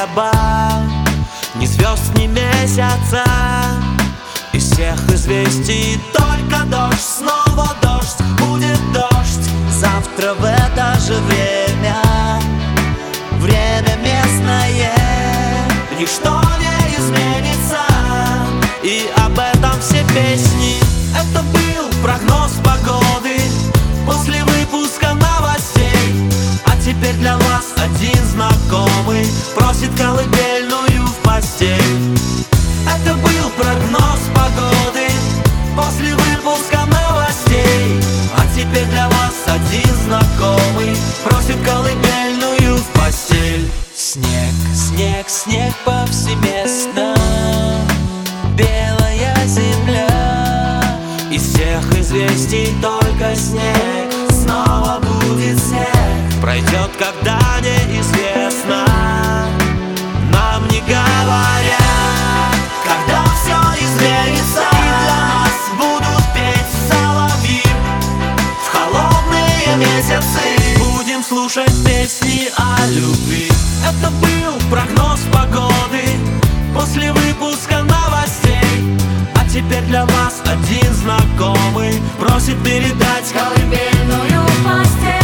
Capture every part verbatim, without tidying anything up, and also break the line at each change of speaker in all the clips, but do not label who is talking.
неба, ни звезд, ни месяца. Из всех известий только дождь, снова дождь, будет дождь. Завтра в это же время, время местное, ничто не изменится, и об этом все песни. Это был прогноз погоды после выпуска новостей. А теперь для вас один знакомый просит колыбельную в постель. Это был прогноз погоды после выпуска новостей. А теперь для вас один знакомый просит колыбельную в постель. Снег, снег, снег повсеместно, белая земля. Из всех известий только снег, снова будет снег. Пройдет, когда неизвестно, нам не говорят, когда все изменится, и для нас будут петь соловьи. В холодные месяцы будем слушать песни о любви. Это был прогноз погоды после выпуска новостей. А теперь для вас один знакомый просит передать колыбельную в постель.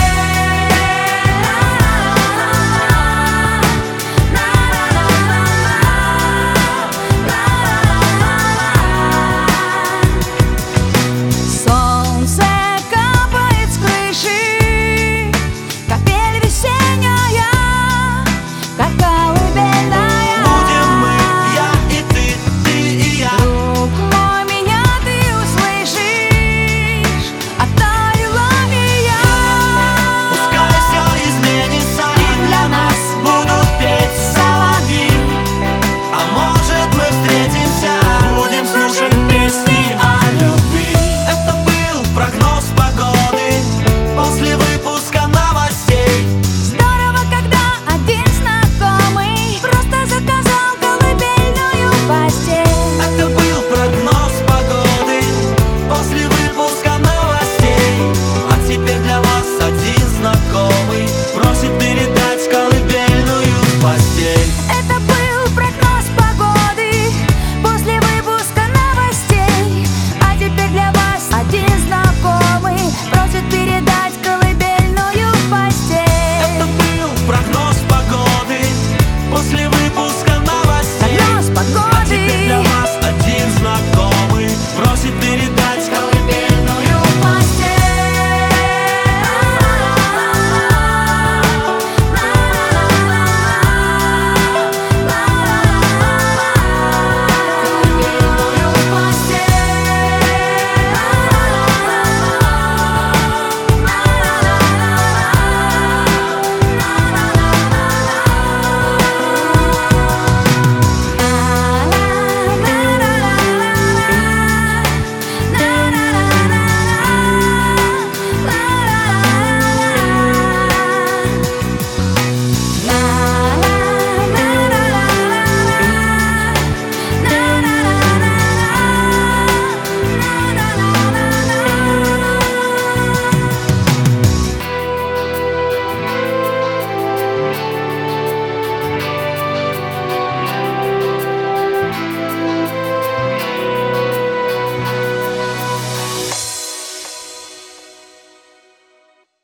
Это